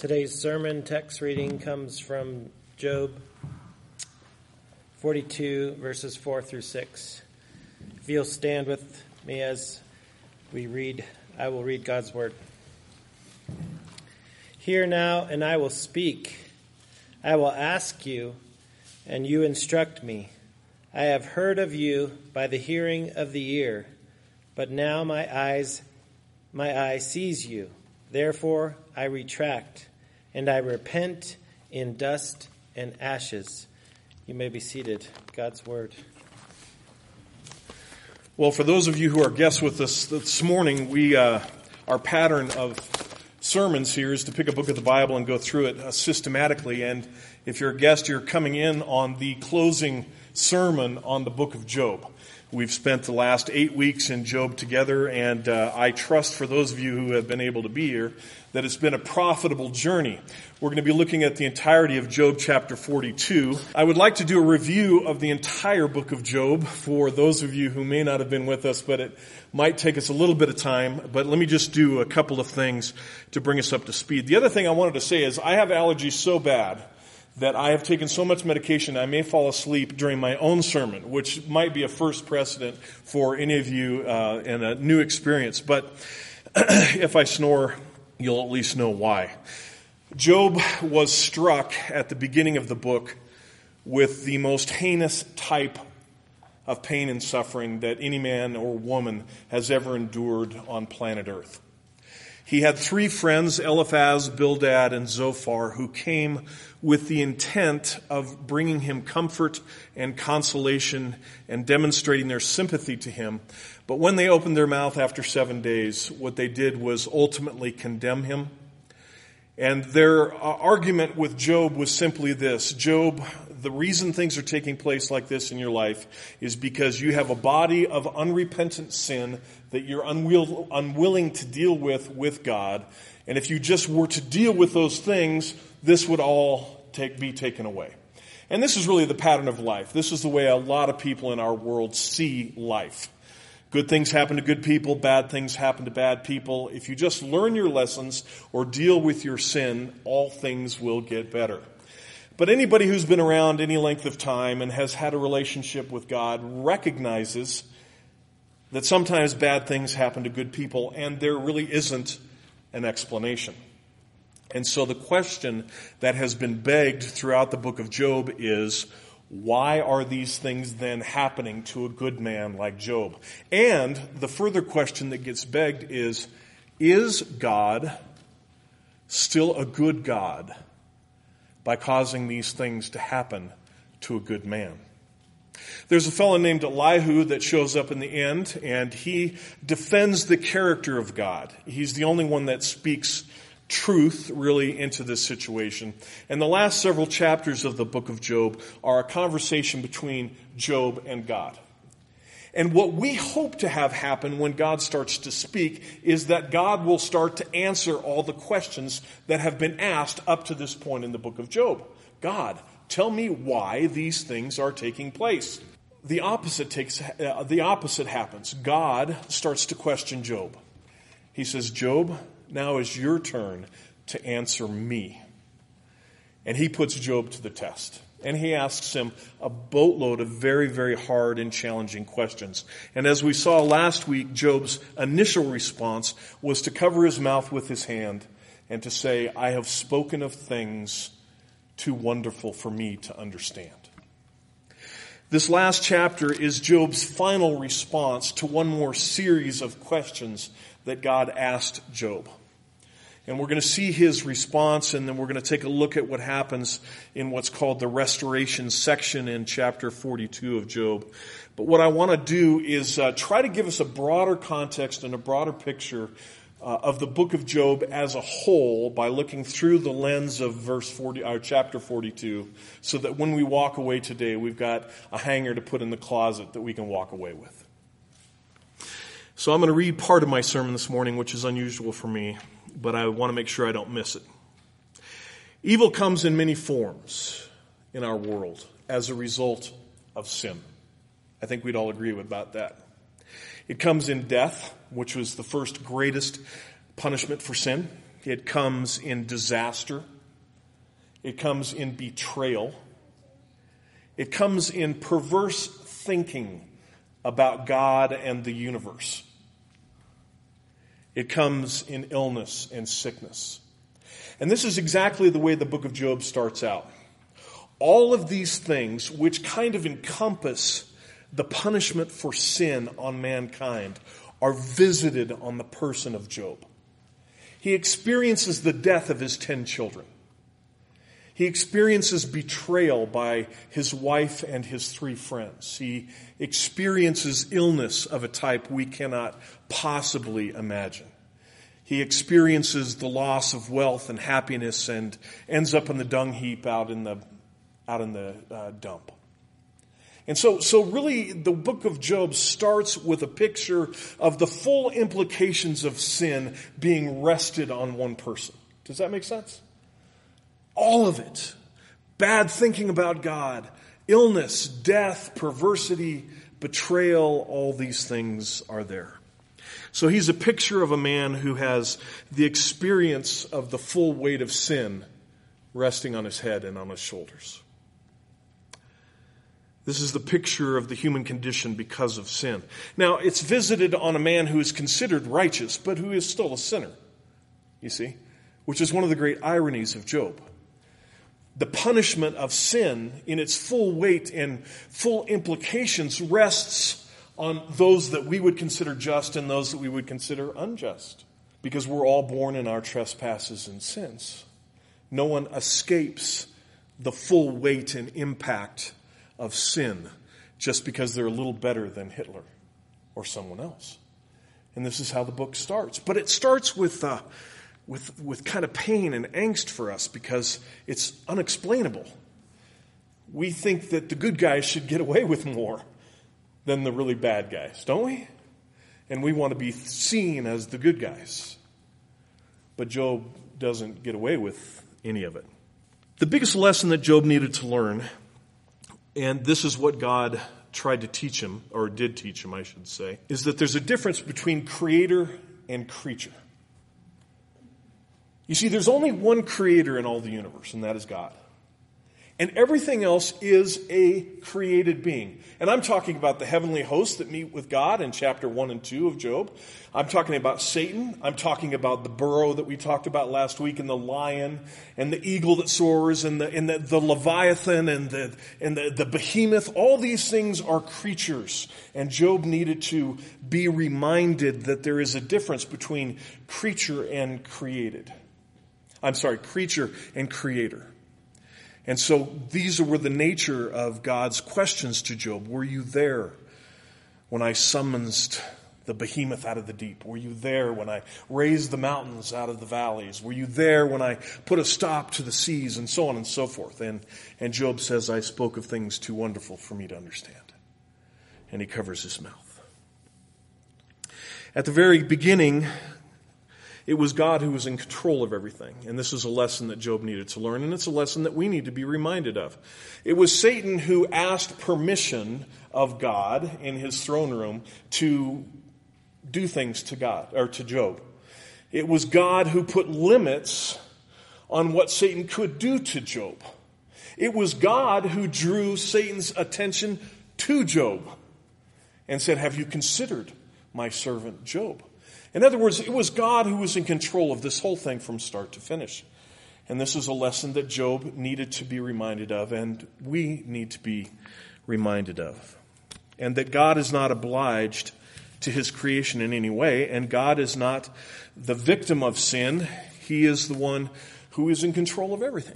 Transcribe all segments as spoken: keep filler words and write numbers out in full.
Today's sermon text reading comes from Job forty-two, verses four through six. If you'll stand with me as we read, I will read God's word. Hear now, and I will speak. I will ask you, and you instruct me. I have heard of you by the hearing of the ear, but now my eyes, my eye sees you. Therefore I retract, and I repent in dust and ashes. You may be seated. God's word. Well, for those of you who are guests with us this morning, we uh, our pattern of sermons here is to pick a book of the Bible and go through it uh, systematically. And if you're a guest, you're coming in on the closing sermon on the book of Job. We've spent the last eight weeks in Job together, and uh, I trust for those of you who have been able to be here that it's been a profitable journey. We're going to be looking at the entirety of Job chapter forty-two. I would like to do a review of the entire book of Job for those of you who may not have been with us, but it might take us a little bit of time. But let me just do a couple of things to bring us up to speed. The other thing I wanted to say is I have allergies so bad that I have taken so much medication I may fall asleep during my own sermon, which might be a first precedent for any of you uh, and a new experience. But if I snore, you'll at least know why. Job was struck at the beginning of the book with the most heinous type of pain and suffering that any man or woman has ever endured on planet Earth. He had three friends, Eliphaz, Bildad, and Zophar, who came with the intent of bringing him comfort and consolation and demonstrating their sympathy to him. But when they opened their mouth after seven days, what they did was ultimately condemn him. And their argument with Job was simply this: Job, the reason things are taking place like this in your life is because you have a body of unrepentant sin that you're unwill- unwilling to deal with with God. And if you just were to deal with those things, this would all take, be taken away. And this is really the pattern of life. This is the way a lot of people in our world see life. Good things happen to good people, bad things happen to bad people. If you just learn your lessons or deal with your sin, all things will get better. But anybody who's been around any length of time and has had a relationship with God recognizes that sometimes bad things happen to good people, and there really isn't an explanation. And so the question that has been begged throughout the book of Job is, why are these things then happening to a good man like Job? And the further question that gets begged is, is God still a good God by causing these things to happen to a good man? There's a fellow named Elihu that shows up in the end, and he defends the character of God. He's the only one that speaks truth really into this situation. And the last several chapters of the book of Job are a conversation between Job and God. And what we hope to have happen when God starts to speak is that God will start to answer all the questions that have been asked up to this point in the book of Job. God, tell me why these things are taking place. The opposite takes uh, the opposite happens. God starts to question Job. He says, Job, now is your turn to answer me. And he puts Job to the test. And he asks him a boatload of very, very hard and challenging questions. And as we saw last week, Job's initial response was to cover his mouth with his hand and to say, I have spoken of things too wonderful for me to understand. This last chapter is Job's final response to one more series of questions that God asked Job. And we're going to see his response, and then we're going to take a look at what happens in what's called the restoration section in chapter forty-two of Job. But what I want to do is uh, try to give us a broader context and a broader picture uh, of the book of Job as a whole by looking through the lens of verse forty, or chapter forty-two, so that when we walk away today, we've got a hanger to put in the closet that we can walk away with. So I'm going to read part of my sermon this morning, which is unusual for me, but I want to make sure I don't miss it. Evil comes in many forms in our world as a result of sin. I think we'd all agree about that. It comes in death, which was the first greatest punishment for sin. It comes in disaster. It comes in betrayal. It comes in perverse thinking about God and the universe. It comes in illness and sickness. And this is exactly the way the book of Job starts out. All of these things, which kind of encompass the punishment for sin on mankind, are visited on the person of Job. He experiences the death of his ten children. He experiences betrayal by his wife and his three friends. He experiences illness of a type we cannot possibly imagine. He experiences the loss of wealth and happiness and ends up in the dung heap out in the out in the uh, dump. And so, so really the book of Job starts with a picture of the full implications of sin being rested on one person. Does that make sense? All of it. Bad thinking about God, illness, death, perversity, betrayal, all these things are there. So he's a picture of a man who has the experience of the full weight of sin resting on his head and on his shoulders. This is the picture of the human condition because of sin. Now, it's visited on a man who is considered righteous, but who is still a sinner, you see, which is one of the great ironies of Job. The punishment of sin in its full weight and full implications rests on those that we would consider just and those that we would consider unjust, because we're all born in our trespasses and sins. No one escapes the full weight and impact of sin just because they're a little better than Hitler or someone else. And this is how the book starts. But it starts with uh, with with kind of pain and angst for us because it's unexplainable. We think that the good guys should get away with more than the really bad guys, don't we? And we want to be seen as the good guys. But Job doesn't get away with any of it. The biggest lesson that Job needed to learn, and this is what God tried to teach him, or did teach him, I should say, is that there's a difference between creator and creature. You see, there's only one creator in all the universe, and that is God. And everything else is a created being. And I'm talking about the heavenly hosts that meet with God in chapter one and two of Job. I'm talking about Satan. I'm talking about the burrow that we talked about last week, and the lion, and the eagle that soars, and the and the, the Leviathan, and the and the, the behemoth. All these things are creatures. And Job needed to be reminded that there is a difference between creature and created. I'm sorry, creature and creator. And so these were the nature of God's questions to Job. Were you there when I summoned the behemoth out of the deep? Were you there when I raised the mountains out of the valleys? Were you there when I put a stop to the seas, and so on and so forth? And, and Job says, I spoke of things too wonderful for me to understand. And he covers his mouth. At the very beginning, it was God who was in control of everything. And this is a lesson that Job needed to learn, and it's a lesson that we need to be reminded of. It was Satan who asked permission of God in his throne room to do things to God, or to Job. It was God who put limits on what Satan could do to Job. It was God who drew Satan's attention to Job and said, have you considered my servant Job? In other words, it was God who was in control of this whole thing from start to finish. And this is a lesson that Job needed to be reminded of, and we need to be reminded of. And that God is not obliged to his creation in any way, and God is not the victim of sin. He is the one who is in control of everything.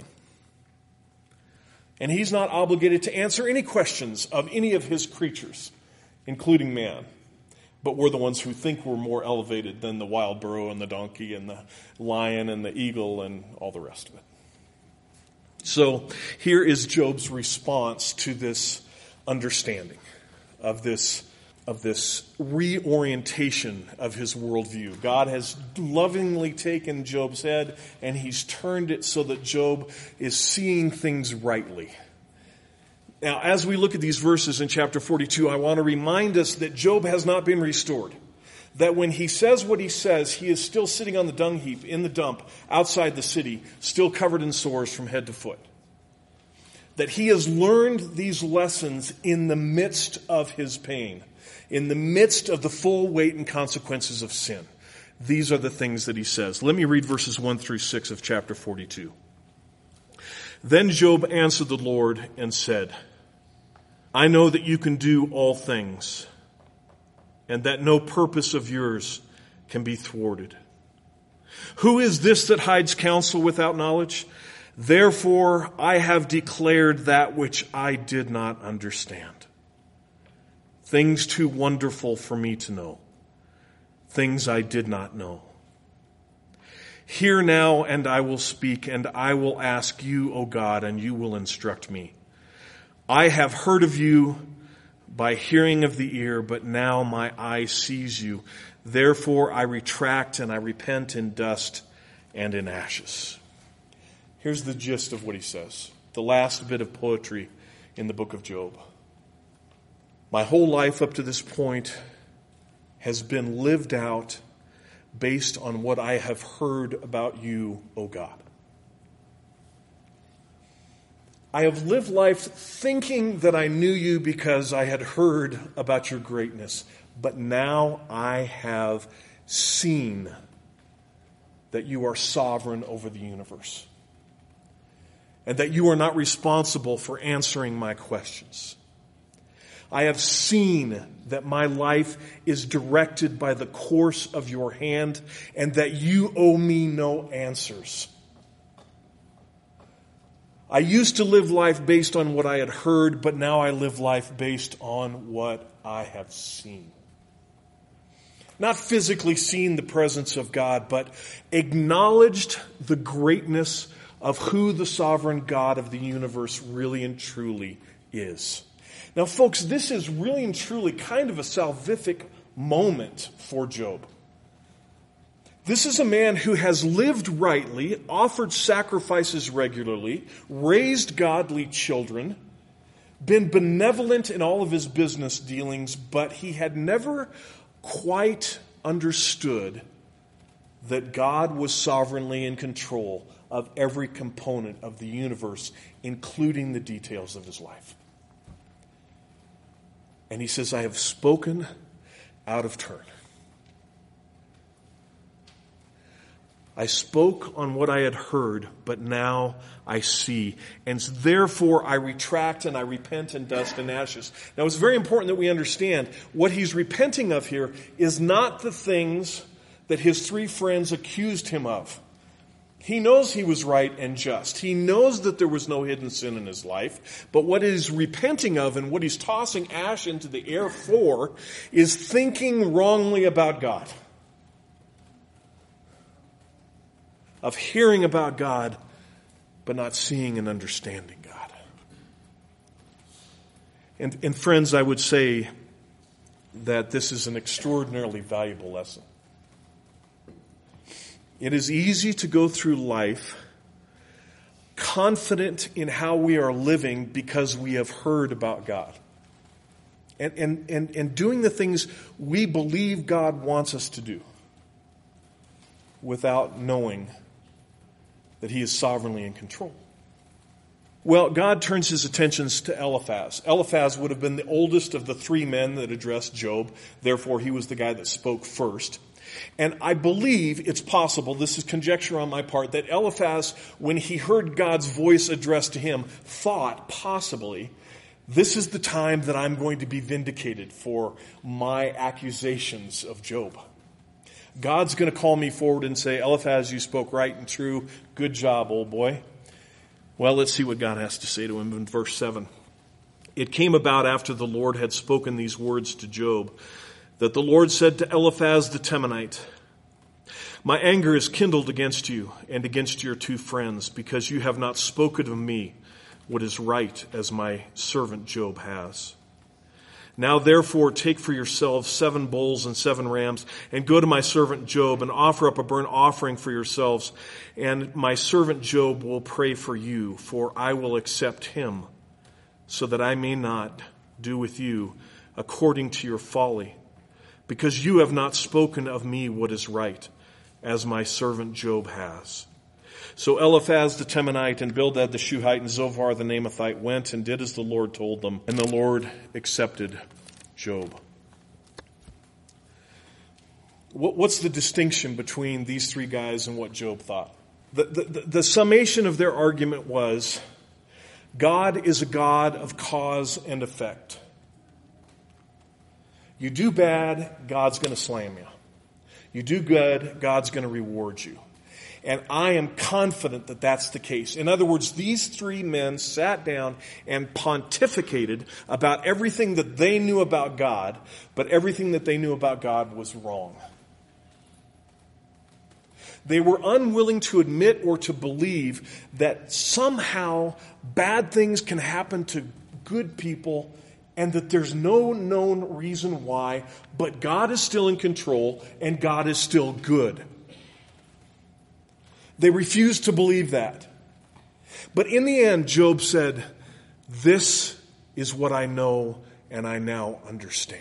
And he's not obligated to answer any questions of any of his creatures, including man. But we're the ones who think we're more elevated than the wild burro and the donkey and the lion and the eagle and all the rest of it. So here is Job's response to this understanding of this, of this reorientation of his worldview. God has lovingly taken Job's head and he's turned it so that Job is seeing things rightly. Now, as we look at these verses in chapter forty-two, I want to remind us that Job has not been restored. that when he says what he says, he is still sitting on the dung heap in the dump outside the city, still covered in sores from head to foot. That he has learned these lessons in the midst of his pain, in the midst of the full weight and consequences of sin. These are the things that he says. Let me read verses one through six of chapter forty-two. Then Job answered the Lord and said, I know that you can do all things, and that no purpose of yours can be thwarted. Who is this that hides counsel without knowledge? Therefore I have declared that which I did not understand. Things too wonderful for me to know. Things I did not know. Hear now, and I will speak, and I will ask you, O God, and you will instruct me. I have heard of you by hearing of the ear, but now my eye sees you. Therefore I retract and I repent in dust and in ashes. Here's the gist of what he says. The last bit of poetry in the book of Job. My whole life up to this point has been lived out based on what I have heard about you, O God. I have lived life thinking that I knew you because I had heard about your greatness. But now I have seen that you are sovereign over the universe. And that you are not responsible for answering my questions. I have seen that my life is directed by the course of your hand and that you owe me no answers. I used to live life based on what I had heard, but now I live life based on what I have seen. Not physically seen the presence of God, but acknowledged the greatness of who the sovereign God of the universe really and truly is. Now, folks, this is really and truly kind of a salvific moment for Job. This is a man who has lived rightly, offered sacrifices regularly, raised godly children, been benevolent in all of his business dealings, but he had never quite understood that God was sovereignly in control of every component of the universe, including the details of his life. And he says, I have spoken out of turn. I spoke on what I had heard, but now I see. And therefore I retract and I repent in dust and ashes. Now it's very important that we understand what he's repenting of here is not the things that his three friends accused him of. He knows he was right and just. He knows that there was no hidden sin in his life. But what he's repenting of and what he's tossing ash into the air for is thinking wrongly about God. Of hearing about God, but not seeing and understanding God. And, and friends, I would say that this is an extraordinarily valuable lesson. It is easy to go through life confident in how we are living because we have heard about God. And, and, and, and doing the things we believe God wants us to do without knowing that he is sovereignly in control. Well, God turns his attentions to Eliphaz. Eliphaz would have been the oldest of the three men that addressed Job. Therefore, he was the guy that spoke first. And I believe it's possible, this is conjecture on my part, that Eliphaz, when he heard God's voice addressed to him, thought possibly, this is the time that I'm going to be vindicated for my accusations of Job. God's going to call me forward and say, Eliphaz, you spoke right and true. Good job, old boy. Well, let's see what God has to say to him in verse seven. It came about after the Lord had spoken these words to Job, that the Lord said to Eliphaz the Temanite, my anger is kindled against you and against your two friends, because you have not spoken of me what is right, as my servant Job has. Now therefore take for yourselves seven bulls and seven rams, and go to my servant Job, and offer up a burnt offering for yourselves, and my servant Job will pray for you, for I will accept him, so that I may not do with you according to your folly, because you have not spoken of me what is right, as my servant Job has. So Eliphaz the Temanite and Bildad the Shuhite and Zophar the Naamathite went and did as the Lord told them, and the Lord accepted Job. What's the distinction between these three guys and what Job thought? The, the, the summation of their argument was, God is a God of cause and effect. You do bad, God's going to slam you. You do good, God's going to reward you. And I am confident that that's the case. In other words, these three men sat down and pontificated about everything that they knew about God, but everything that they knew about God was wrong. They were unwilling to admit or to believe that somehow bad things can happen to good people and that there's no known reason why, but God is still in control and God is still good. They refused to believe that. But in the end, Job said, this is what I know and I now understand.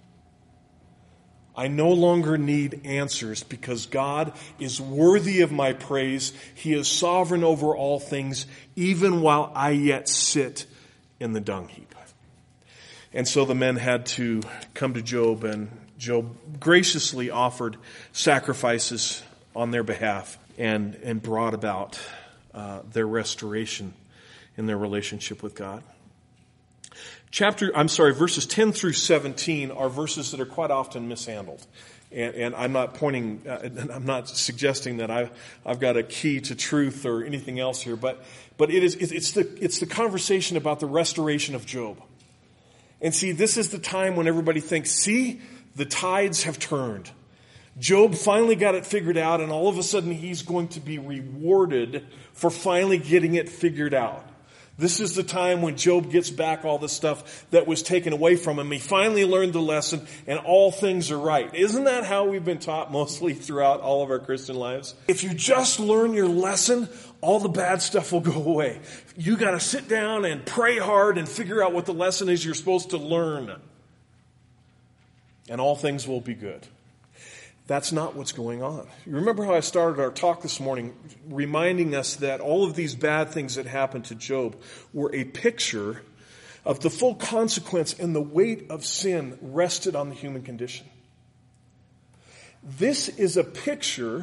I no longer need answers because God is worthy of my praise. He is sovereign over all things, even while I yet sit in the dung heap. And so the men had to come to Job, and Job graciously offered sacrifices on their behalf and, and brought about uh, their restoration in their relationship with God. Chapter, I'm sorry, verses ten through seventeen are verses that are quite often mishandled. And, and I'm not pointing, uh, I'm not suggesting that I've, I've got a key to truth or anything else here, but, but it is, it's the, it's the conversation about the restoration of Job. And see, this is the time when everybody thinks, see, the tides have turned. Job finally got it figured out, and all of a sudden he's going to be rewarded for finally getting it figured out. This is the time when Job gets back all the stuff that was taken away from him. He finally learned the lesson, and all things are right. Isn't that how we've been taught mostly throughout all of our Christian lives? If you just learn your lesson, all the bad stuff will go away. You got to sit down and pray hard and figure out what the lesson is you're supposed to learn. And all things will be good. That's not what's going on. You remember how I started our talk this morning, reminding us that all of these bad things that happened to Job were a picture of the full consequence and the weight of sin rested on the human condition. This is a picture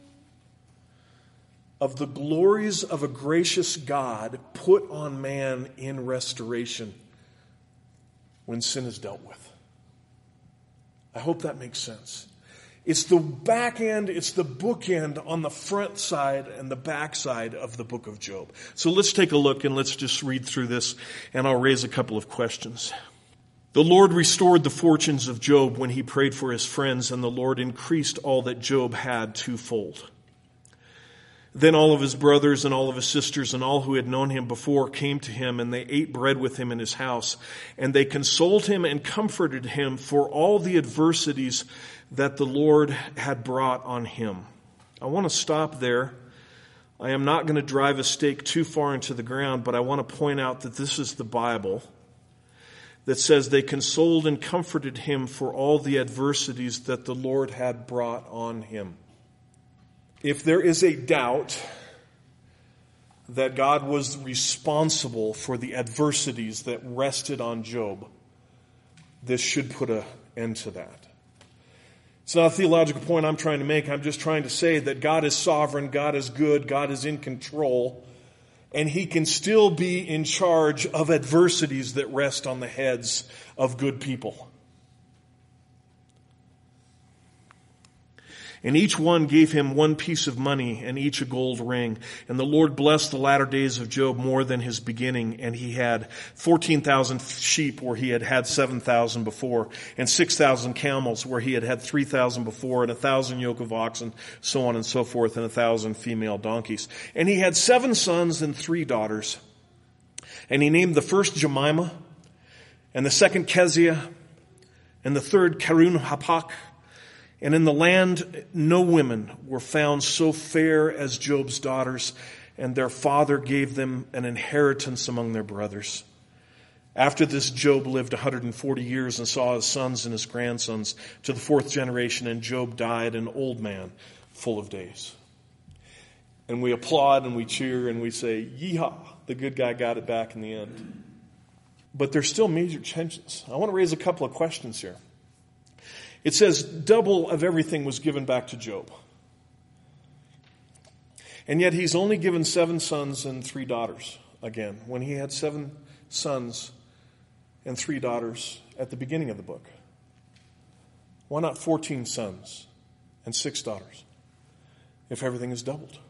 of the glories of a gracious God put on man in restoration when sin is dealt with. I hope that makes sense. It's the back end, it's the bookend on the front side and the back side of the book of Job. So let's take a look and let's just read through this, and I'll raise a couple of questions. The Lord restored the fortunes of Job when he prayed for his friends, and the Lord increased all that Job had twofold. Then all of his brothers and all of his sisters and all who had known him before came to him, and they ate bread with him in his house, and they consoled him and comforted him for all the adversities that the Lord had brought on him. I want to stop there. I am not going to drive a stake too far into the ground, but I want to point out that this is the Bible that says they consoled and comforted him for all the adversities that the Lord had brought on him. If there is a doubt that God was responsible for the adversities that rested on Job, this should put an end to that. It's not a theological point I'm trying to make. I'm just trying to say that God is sovereign, God is good, God is in control, and He can still be in charge of adversities that rest on the heads of good people. And each one gave him one piece of money, and each a gold ring. And the Lord blessed the latter days of Job more than his beginning. And he had fourteen thousand sheep where he had had seven thousand before, and six thousand camels where he had had three thousand before, and a thousand yoke of oxen, so on and so forth, and a thousand female donkeys. And he had seven sons and three daughters. And he named the first Jemimah, and the second Keziah, and the third Karun-Hapach. And in the land no women were found so fair as Job's daughters, and their father gave them an inheritance among their brothers. After this, Job lived one hundred forty years and saw his sons and his grandsons to the fourth generation, and Job died an old man, full of days. And we applaud and we cheer and we say, yeehaw, the good guy got it back in the end. But there's still major tensions. I want to raise a couple of questions here. It says double of everything was given back to Job. And yet he's only given seven sons and three daughters again, when he had seven sons and three daughters at the beginning of the book. Why not fourteen sons and six daughters if everything is doubled?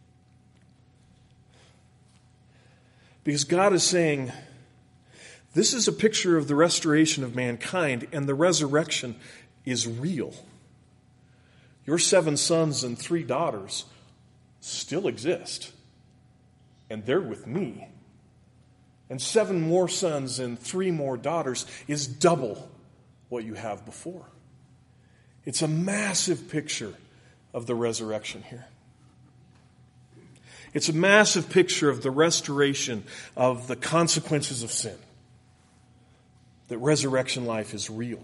Because God is saying, this is a picture of the restoration of mankind, and the resurrection is real. Your seven sons and three daughters still exist, and they're with me. And seven more sons and three more daughters is double what you have before. It's a massive picture of the resurrection here. It's a massive picture of the restoration of the consequences of sin. That resurrection life is real.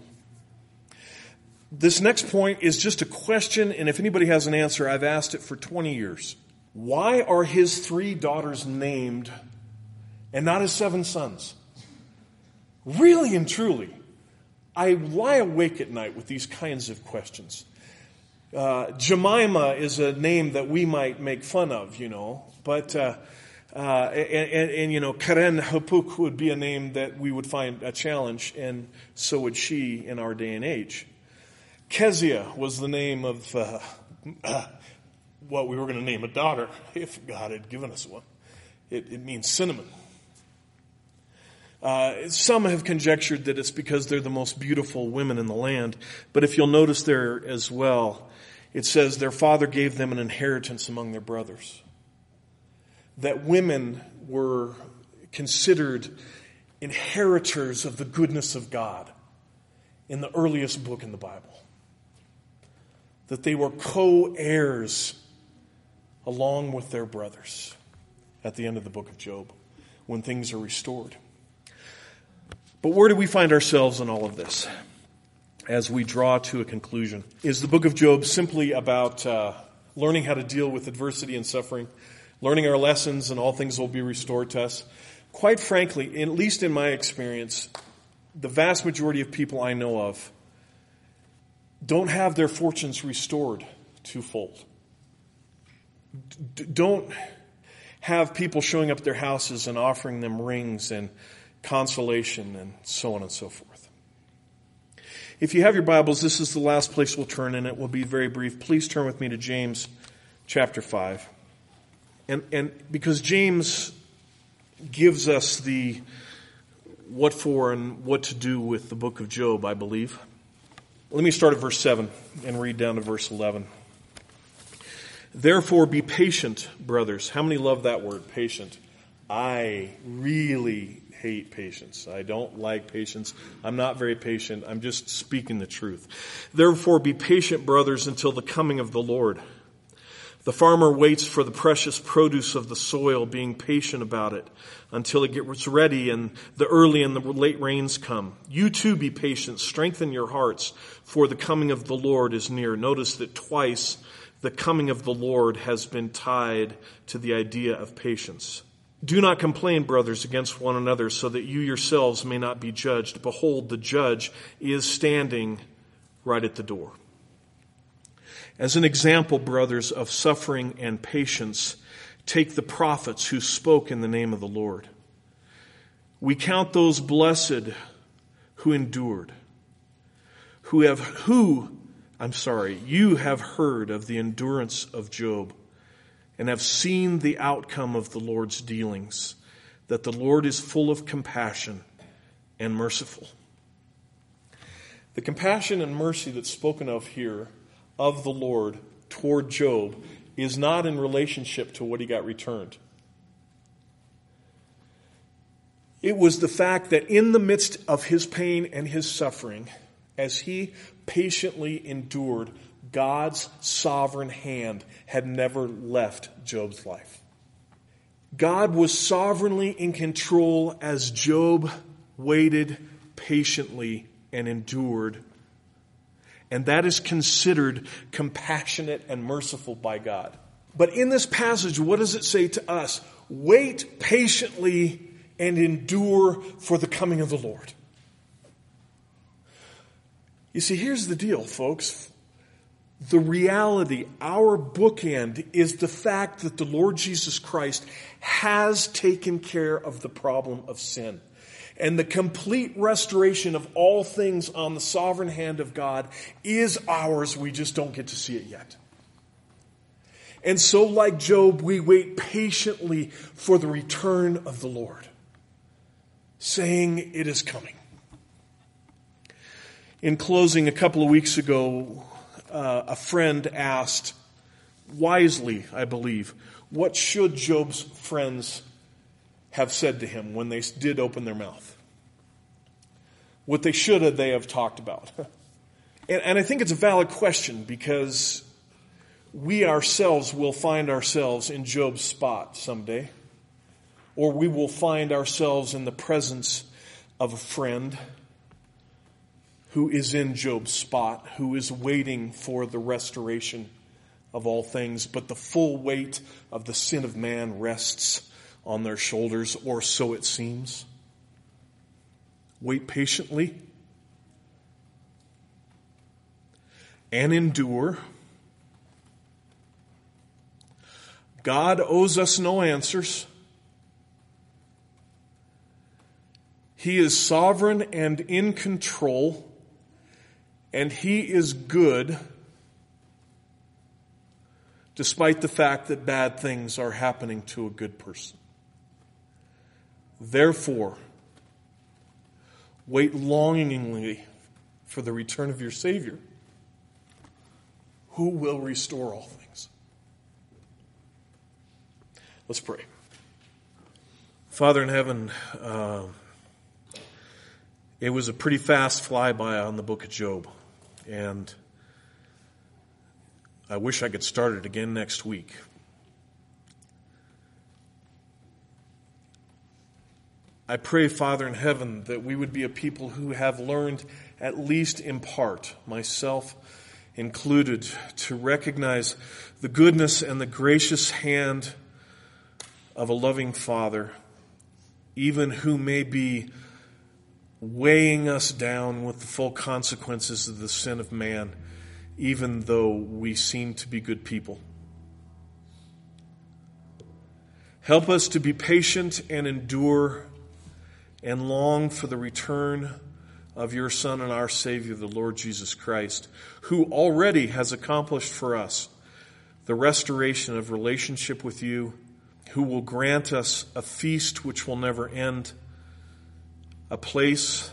This next point is just a question, and if anybody has an answer, I've asked it for twenty years. Why are his three daughters named and not his seven sons? Really and truly, I lie awake at night with these kinds of questions. Uh, Jemima is a name that we might make fun of, you know, but uh, uh, and, and, and you know, Karen Hapuk would be a name that we would find a challenge, and so would she in our day and age. Kezia was the name of uh, uh, what we were going to name a daughter if God had given us one. It, it means cinnamon. Uh, some have conjectured that it's because they're the most beautiful women in the land. But if you'll notice there as well, it says their father gave them an inheritance among their brothers. That women were considered inheritors of the goodness of God in the earliest book in the Bible. That they were co-heirs along with their brothers at the end of the book of Job when things are restored. But where do we find ourselves in all of this as we draw to a conclusion? Is the book of Job simply about uh, learning how to deal with adversity and suffering, learning our lessons, and all things will be restored to us? Quite frankly, at least in my experience, the vast majority of people I know of don't have their fortunes restored twofold. D- don't have people showing up at their houses and offering them rings and consolation and so on and so forth. If you have your Bibles, this is the last place we'll turn, and it will be very brief. Please turn with me to James chapter five. And, and because James gives us the what for and what to do with the book of Job, I believe. Let me start at verse seven and read down to verse eleven. Therefore be patient, brothers. How many love that word, patient? I really hate patience. I don't like patience. I'm not very patient. I'm just speaking the truth. Therefore be patient, brothers, until the coming of the Lord. The farmer waits for the precious produce of the soil, being patient about it until it gets ready and the early and the late rains come. You too be patient. Strengthen your hearts, for the coming of the Lord is near. Notice that twice the coming of the Lord has been tied to the idea of patience. Do not complain, brothers, against one another, so that you yourselves may not be judged. Behold, the judge is standing right at the door. As an example, brothers, of suffering and patience, take the prophets who spoke in the name of the Lord. We count those blessed who endured, who have, who, I'm sorry, you have heard of the endurance of Job, and have seen the outcome of the Lord's dealings, that the Lord is full of compassion and merciful. The compassion and mercy that's spoken of here of the Lord toward Job is not in relationship to what he got returned. It was the fact that in the midst of his pain and his suffering, as he patiently endured, God's sovereign hand had never left Job's life. God was sovereignly in control as Job waited patiently and endured. And that is considered compassionate and merciful by God. But in this passage, what does it say to us? Wait patiently and endure for the coming of the Lord. You see, here's the deal, folks. The reality, our bookend, is the fact that the Lord Jesus Christ has taken care of the problem of sin. And the complete restoration of all things on the sovereign hand of God is ours. We just don't get to see it yet. And so, like Job, we wait patiently for the return of the Lord, saying it is coming. In closing, a couple of weeks ago, uh, a friend asked, wisely, I believe, what should Job's friends have said to him when they did open their mouth? What they should have they have talked about. and, and I think it's a valid question, because we ourselves will find ourselves in Job's spot someday. Or we will find ourselves in the presence of a friend who is in Job's spot, who is waiting for the restoration of all things. But the full weight of the sin of man rests on their shoulders, or so it seems. Wait patiently and endure. God owes us no answers. He is sovereign and in control, and He is good, despite the fact that bad things are happening to a good person. Therefore, wait longingly for the return of your Savior, who will restore all things. Let's pray. Father in heaven, uh, it was a pretty fast flyby on the book of Job, and I wish I could start it again next week. I pray, Father in heaven, that we would be a people who have learned, at least in part, myself included, to recognize the goodness and the gracious hand of a loving Father, even who may be weighing us down with the full consequences of the sin of man, even though we seem to be good people. Help us to be patient and endure and long for the return of your Son and our Savior, the Lord Jesus Christ, who already has accomplished for us the restoration of relationship with you, who will grant us a feast which will never end, a place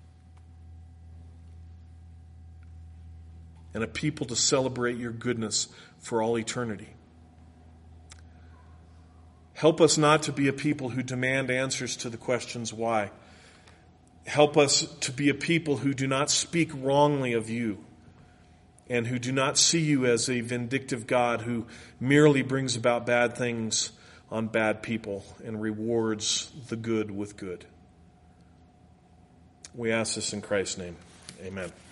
and a people to celebrate your goodness for all eternity. Help us not to be a people who demand answers to the questions why. Help us to be a people who do not speak wrongly of you and who do not see you as a vindictive God who merely brings about bad things on bad people and rewards the good with good. We ask this in Christ's name. Amen.